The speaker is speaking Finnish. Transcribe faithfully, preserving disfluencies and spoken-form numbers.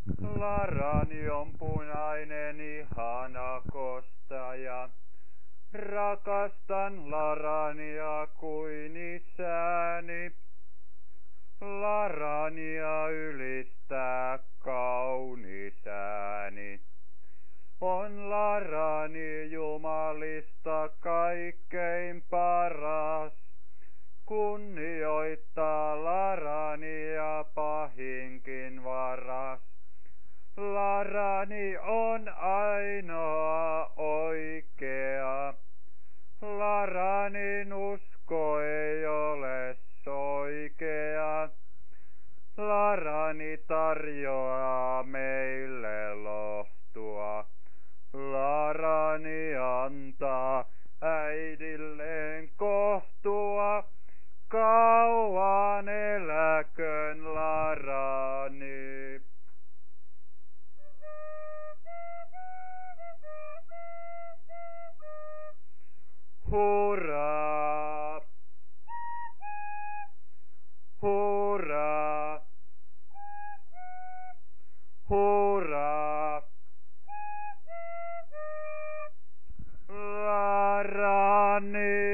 Larani on punainen ihana kostaja. Rakastan Larania kuin isäni. Larania ylistää kaunis ääni. On Larani Jumalista kaikkein paras. Kunnioittaa Larania pahinkin varas. Larani on ainoa oikea. Laranin usko ei ole soikea. Larani tarjoaa meille lohtua. Larani antaa äidilleen kohtua. Kauan eläköön Larani. Hurraa! Hurraa! Hurraa! Larani!